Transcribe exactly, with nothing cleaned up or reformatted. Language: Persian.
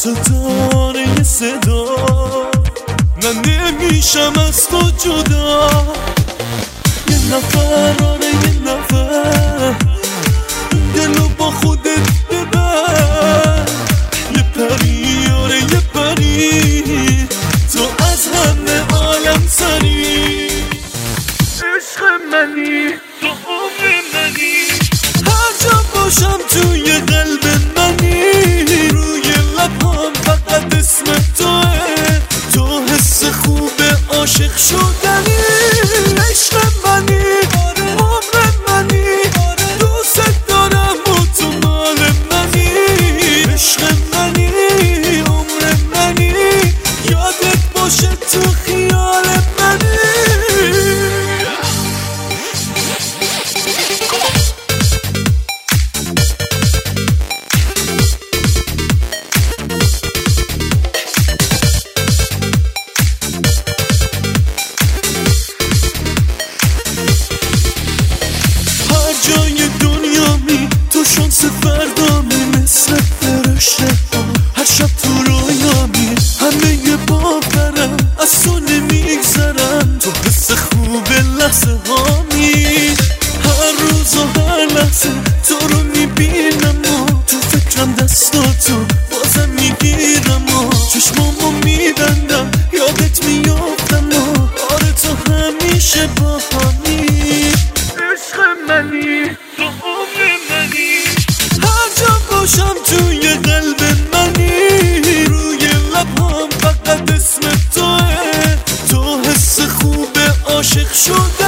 ستاره یه صدا، من نمیشم از تو جدا. یه نفر آره یه نفر دلو با خودت ببر. یه پری آره یه پری تو از همه عالم سری. عشق منی تو عمر منی، هر جا باشم توی قلب منی. روی لبام فقط اسم توه، تو حس خوب عاشق شدنی. عشق منی عمر منی، دوست دارم و تو مال منی. عشق منی عمر منی، یادت باشه تو خیال منی. جای دنیا می تو شانس فردا می، مثل فرشته ها هر شب تو رویا می. همه یه باورم از تو نمیگذرم، تو حس خوب لحظه ها می. هر روز و هر لحظه تو رو میبینم و تو فکرم دستاتو بازم میگیرم و چشمامو میبندم یادت میافتم و آره تو همیشه با همی. عشق منی تو عمر منی، هر جا باشم توی قلب منی. روی لبام فقط اسم توه، تو حس خوب عاشق شدنی.